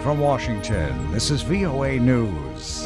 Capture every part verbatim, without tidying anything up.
From Washington, this is V O A News.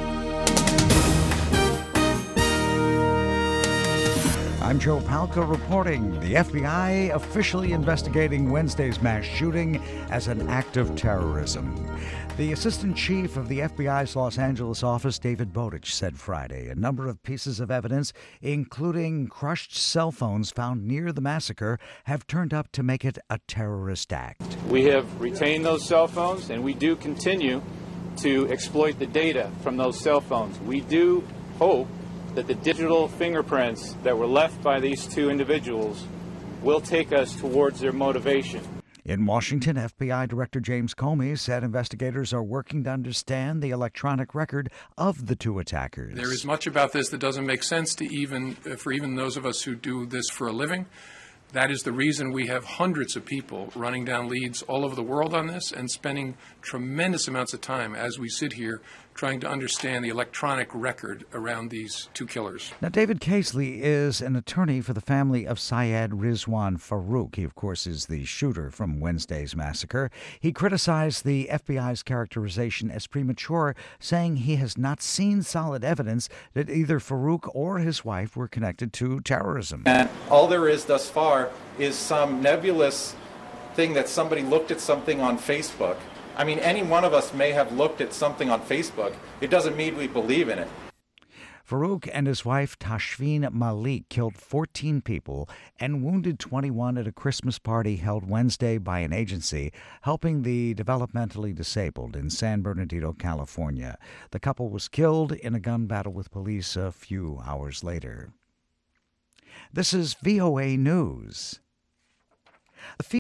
I'm Joe Palca reporting. The F B I officially investigating Wednesday's mass shooting as an act of terrorism. The assistant chief of the F B I's Los Angeles office, David Bowditch, said Friday a number of pieces of evidence, including crushed cell phones found near the massacre, have turned up to make it a terrorist act. We have retained those cell phones, and we do continue to exploit the data from those cell phones. We do hope that the digital fingerprints that were left by these two individuals will take us towards their motivation. In Washington, F B I Director James Comey said investigators are working to understand the electronic record of the two attackers. There is much about this that doesn't make sense to even for even those of us who do this for a living. That is the reason we have hundreds of people running down leads all over the world on this and spending tremendous amounts of time as we sit here trying to understand the electronic record around these two killers. Now, David Casely is an attorney for the family of Syed Rizwan Farook. He, of course, is the shooter from Wednesday's massacre. He criticized the F B I's characterization as premature, saying he has not seen solid evidence that either Farook or his wife were connected to terrorism. And all there is thus far is some nebulous thing that somebody looked at something on Facebook. I mean, any one of us may have looked at something on Facebook. It doesn't mean we believe in it. Farook and his wife Tashfeen Malik killed fourteen people and wounded twenty-one at a Christmas party held Wednesday by an agency helping the developmentally disabled in San Bernardino, California. The couple was killed in a gun battle with police a few hours later. This is V O A News.